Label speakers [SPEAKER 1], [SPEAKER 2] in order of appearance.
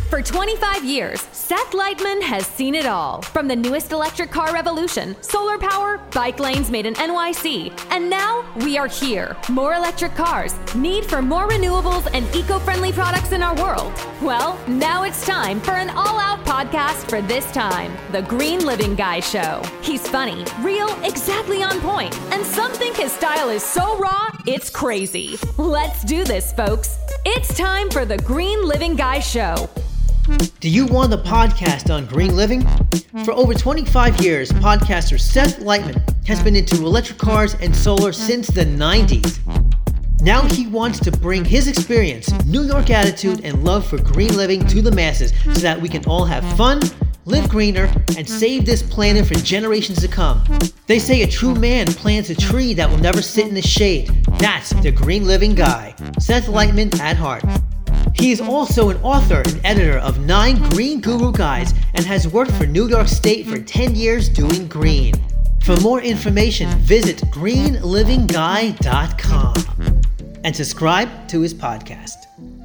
[SPEAKER 1] For 25 years, Seth Lightman has seen it all. From the newest electric car revolution, solar power, bike lanes made in NYC. And now, we are here. More electric cars, need for more renewables and eco-friendly products in our world. Well, now it's time for an all-out podcast for this time, The Green Living Guy Show. He's funny, real, exactly on point, and some think his style is so raw, it's crazy. Let's do this, folks. It's time for The Green Living Guy Show.
[SPEAKER 2] Do you want a podcast on green living? For over 25 years, podcaster Seth Lightman has been into electric cars and solar since the 90s. Now he wants to bring his experience, New York attitude, and love for green living to the masses so that we can all have fun, live greener, and save this planet for generations to come. They say a true man plants a tree that will never sit in the shade. That's the green living guy, Seth Lightman at heart. He is also an author and editor of 9 Green Guru Guides and has worked for New York State for 10 years doing green. For more information, visit greenlivingguy.com and subscribe to his podcast.